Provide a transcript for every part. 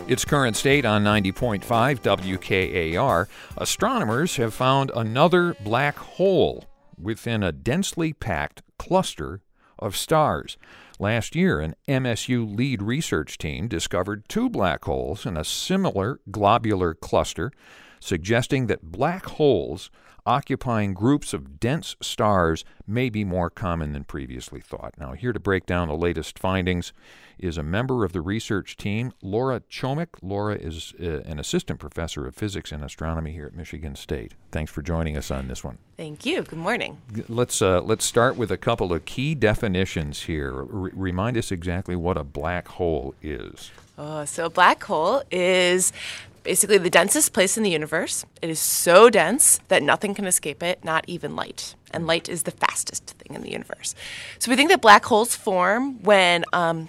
Its current state on 90.5 WKAR, astronomers have found another black hole within a densely packed cluster of stars. Last year, an MSU lead research team discovered two black holes in a similar globular cluster, suggesting that black holes occupying groups of dense stars may be more common than previously thought. Now, here to break down the latest findings is a member of the research team, Laura Chomick. Laura is an assistant professor of physics and astronomy here at Michigan State. Thanks for joining us on this one. Thank you. Good morning. Let's start with a couple of key definitions here. Remind us exactly what a black hole is. So a black hole is basically the densest place in the universe. It is so dense that nothing can escape it, not even light. And light is the fastest thing in the universe. So we think that black holes form when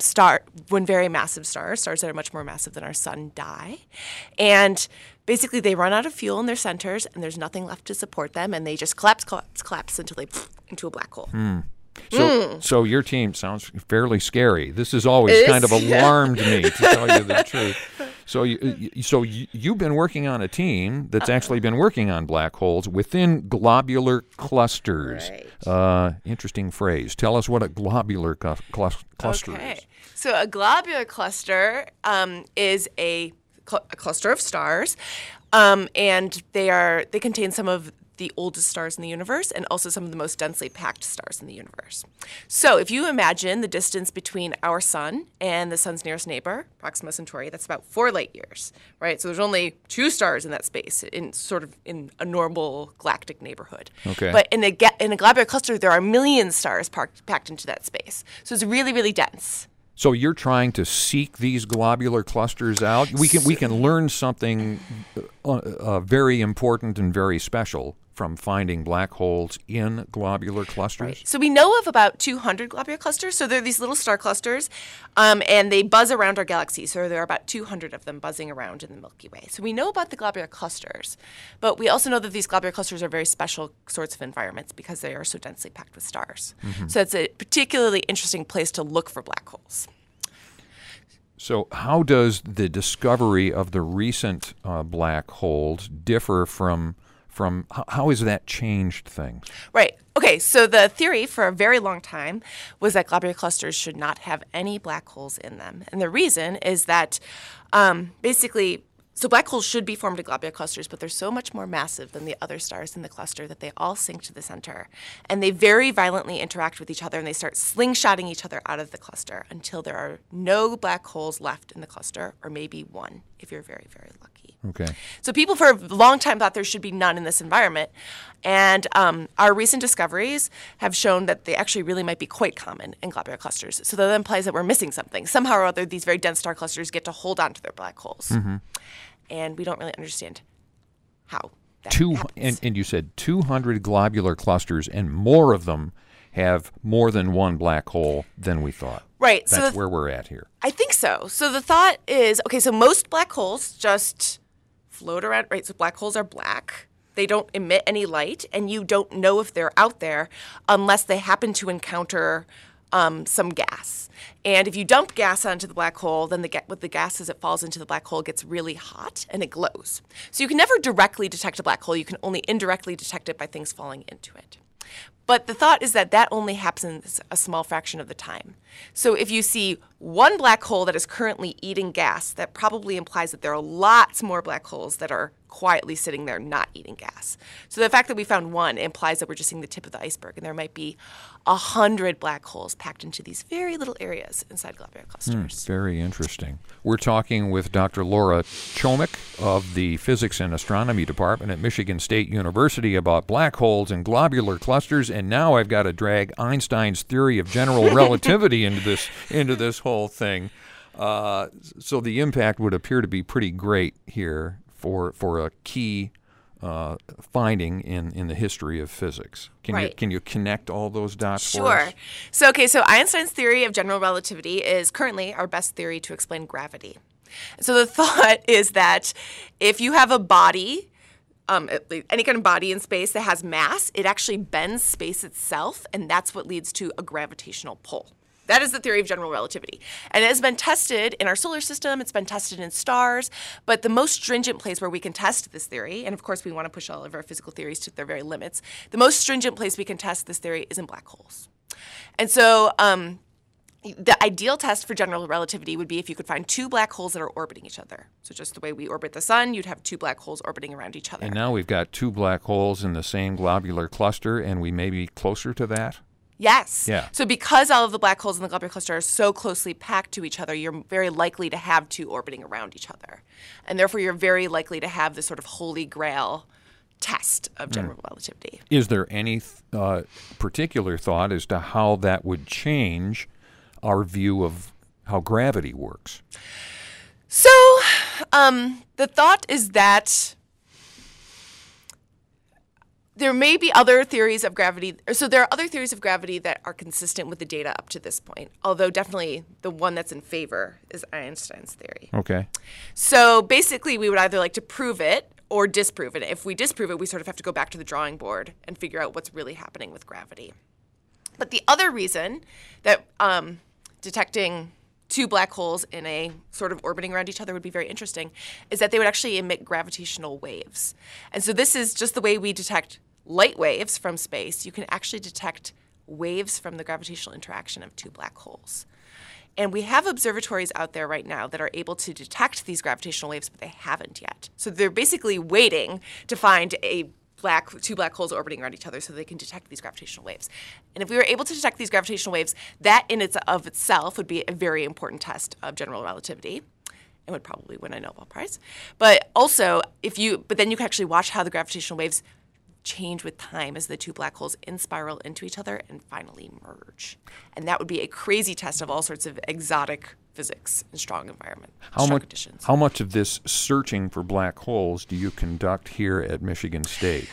very massive stars that are much more massive than our sun, die. And basically they run out of fuel in their centers, and there's nothing left to support them, and they just collapse until they into a black hole. So your team sounds fairly scary. This has always kind of alarmed me, to tell you the truth. So you've been working on a team that's actually been working on black holes within globular clusters. Right. Interesting phrase. Tell us what a globular cluster is. So a globular cluster is a cluster of stars, and they contain some of the oldest stars in the universe and also some of the most densely packed stars in the universe. So if you imagine the distance between our sun and the sun's nearest neighbor, Proxima Centauri, that's about 4 light years, right? So there's only 2 stars in that space in a normal galactic neighborhood. Okay. But in a globular cluster, there are millions of stars packed into that space. So it's really, really dense. So you're trying to seek these globular clusters out? We can learn something very important and very special from finding black holes in globular clusters? Right. So we know of about 200 globular clusters. So they're these little star clusters, and they buzz around our galaxy. So there are about 200 of them buzzing around in the Milky Way. So we know about the globular clusters, but we also know that these globular clusters are very special sorts of environments because they are so densely packed with stars. Mm-hmm. So it's a particularly interesting place to look for black holes. So how does the discovery of the recent black holes differ from how has that changed things? Right. Okay, so the theory for a very long time was that globular clusters should not have any black holes in them. And the reason is that so black holes should be formed in globular clusters, but they're so much more massive than the other stars in the cluster that they all sink to the center. And they very violently interact with each other, and they start slingshotting each other out of the cluster until there are no black holes left in the cluster, or maybe one if you're very, very lucky. Okay. So people for a long time thought there should be none in this environment. And our recent discoveries have shown that they actually really might be quite common in globular clusters. So that implies that we're missing something. Somehow or other, these very dense star clusters get to hold on to their black holes. Mm-hmm. And we don't really understand how that happens. And you said 200 globular clusters, and more of them have more than one black hole than we thought. Right. That's where we're at here. I think so. So the thought is, so most black holes just float around, right? So black holes are black. They don't emit any light, and you don't know if they're out there unless they happen to encounter some gas. And if you dump gas onto the black hole, then with the gas as it falls into the black hole gets really hot and it glows. So you can never directly detect a black hole. You can only indirectly detect it by things falling into it. But the thought is that only happens a small fraction of the time. So if you see one black hole that is currently eating gas, that probably implies that there are lots more black holes that are quietly sitting there not eating gas. So the fact that we found one implies that we're just seeing the tip of the iceberg, and there might be 100 black holes packed into these very little areas inside globular clusters. Very interesting. We're talking with Dr. Laura Chomick of the Physics and Astronomy Department at Michigan State University about black holes and globular clusters, and now I've got to drag Einstein's theory of general relativity into this whole thing. So the impact would appear to be pretty great here for a key finding in the history of physics. Can you connect all those dots for us? Sure. So Einstein's theory of general relativity is currently our best theory to explain gravity. So the thought is that if you have a body, any kind of body in space that has mass, it actually bends space itself, and that's what leads to a gravitational pull. That is the theory of general relativity. And it has been tested in our solar system, it's been tested in stars, but the most stringent place where we can test this theory, and of course we want to push all of our physical theories to their very limits, the most stringent place we can test this theory is in black holes. And so the ideal test for general relativity would be if you could find two black holes that are orbiting each other. So just the way we orbit the sun, you'd have two black holes orbiting around each other. And now we've got two black holes in the same globular cluster, and we may be closer to that? Yes. Yeah. So because all of the black holes in the globular cluster are so closely packed to each other, you're very likely to have two orbiting around each other. And therefore, you're very likely to have this sort of holy grail test of general relativity. Is there any particular thought as to how that would change our view of how gravity works? So the thought is that there may be other theories of gravity. So there are other theories of gravity that are consistent with the data up to this point, although definitely the one that's in favor is Einstein's theory. Okay. So basically, we would either like to prove it or disprove it. If we disprove it, we sort of have to go back to the drawing board and figure out what's really happening with gravity. But the other reason that detecting two black holes in a sort of orbiting around each other would be very interesting is that they would actually emit gravitational waves. And so this is just the way we detect light waves from space. You can actually detect waves from the gravitational interaction of two black holes. And we have observatories out there right now that are able to detect these gravitational waves, but they haven't yet. So they're basically waiting to find two black holes orbiting around each other so they can detect these gravitational waves. And if we were able to detect these gravitational waves, that in itself would be a very important test of general relativity and would probably win a Nobel Prize. But also, then you can actually watch how the gravitational waves change with time as the two black holes spiral into each other and finally merge. And that would be a crazy test of all sorts of exotic physics in strong environment, strong conditions. How much of this searching for black holes do you conduct here at Michigan State?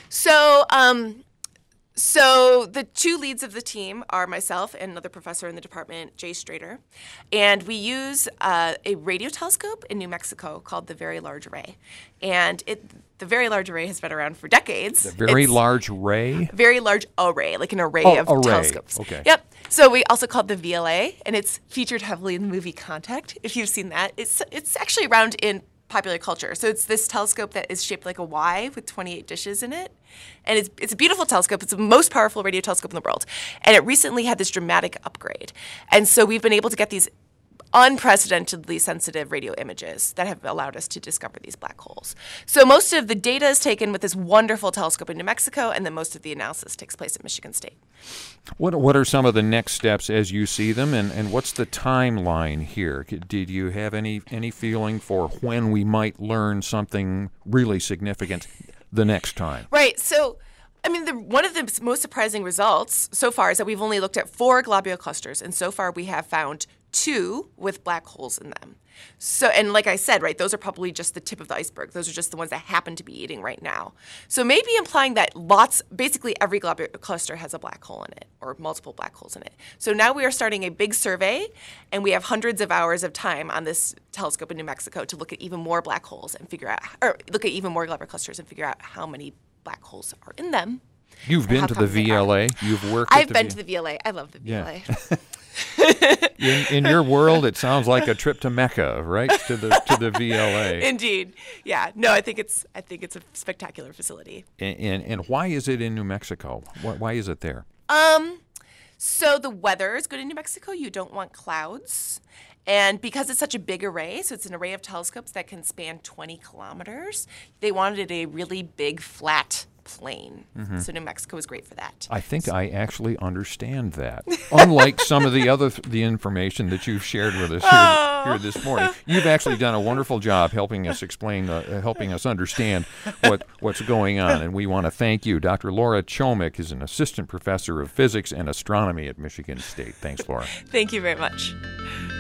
So the two leads of the team are myself and another professor in the department, Jay Strader, and we use a radio telescope in New Mexico called the Very Large Array. And the Very Large Array has been around for decades. The Very Large Array? Very Large Array, like an array of telescopes. Okay. Yep. So we also call it the VLA, and it's featured heavily in the movie Contact, if you've seen that. It's actually around in popular culture. So it's this telescope that is shaped like a Y with 28 dishes in it. And it's a beautiful telescope. It's the most powerful radio telescope in the world. And it recently had this dramatic upgrade. And so we've been able to get these unprecedentedly sensitive radio images that have allowed us to discover these black holes. So most of the data is taken with this wonderful telescope in New Mexico, and then most of the analysis takes place at Michigan State. What are some of the next steps as you see them, and what's the timeline here? Did you have any feeling for when we might learn something really significant the next time? Right. So, I mean, one of the most surprising results so far is that we've only looked at 4 globular clusters, and so far we have found 2 with black holes in them. So, and like I said, right, those are probably just the tip of the iceberg. Those are just the ones that happen to be eating right now. So maybe implying that basically every globular cluster has a black hole in it, or multiple black holes in it. So now we are starting a big survey, and we have hundreds of hours of time on this telescope in New Mexico to look at even more black holes and look at even more globular clusters and figure out how many black holes are in them. You've been to the VLA. You've worked. I've been to the VLA. I love the VLA. Yeah. In your world, it sounds like a trip to Mecca, right? To the VLA. Indeed. Yeah. No, I think it's a spectacular facility. And why is it in New Mexico? Why is it there? So the weather is good in New Mexico. You don't want clouds. And because it's such a big array, so it's an array of telescopes that can span 20 kilometers, they wanted a really big, flat plain. Mm-hmm. So New Mexico is great for that. I think I actually understand that. Unlike some of the information that you've shared with us here this morning, you've actually done a wonderful job helping us explain, helping us understand what's going on. And we want to thank you. Dr. Laura Chomick is an assistant professor of physics and astronomy at Michigan State. Thanks, Laura. Thank you very much.